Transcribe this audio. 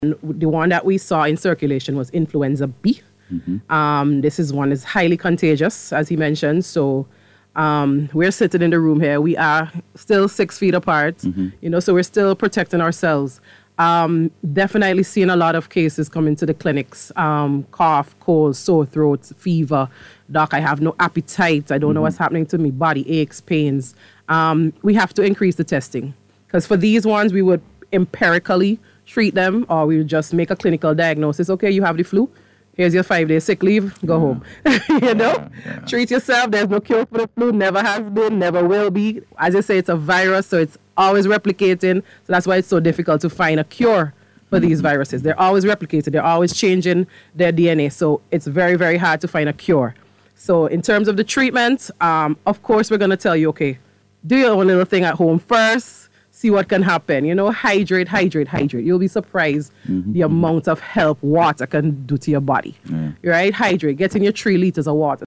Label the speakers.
Speaker 1: The one that we saw in circulation was influenza B. This is one that's highly contagious, as he mentioned. So we're sitting in the room here. We are still 6 feet apart, so we're still protecting ourselves. Definitely seeing a lot of cases come into the clinics. Cough, cold, sore throats, fever. Doc, I have no appetite. I don't know what's happening to me. Body aches, pains. We have to increase the testing. Because for these ones, we would empirically treat them, or we would just make a clinical diagnosis. Okay, you have the flu. Here's your 5-day sick leave. Go home. Treat yourself. There's no cure for the flu. Never has been. Never will be. As I say, it's a virus, so it's always replicating. So that's why it's so difficult to find a cure for these viruses. They're always replicated. They're always changing their DNA. So it's very, very hard to find a cure. So in terms of the treatment, of course, we're going to tell you, okay, do your own little thing at home first. See what can happen. Hydrate, hydrate, hydrate. You'll be surprised the amount of help water can do to your body. Right? Hydrate. Get in your 3 liters of water.